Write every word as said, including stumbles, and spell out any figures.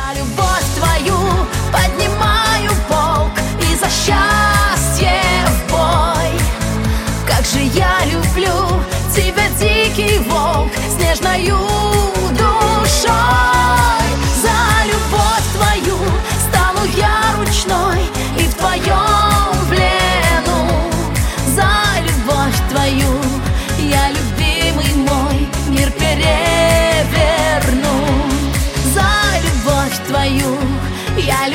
любовь твою поднимаю полк и за счастье в бой. Как же я люблю тебя, дикий волк, с нежною душой. За любовь твою стану я ручной и в твоем плену. За любовь твою я, любимый мой, мир переверну. За любовь твою я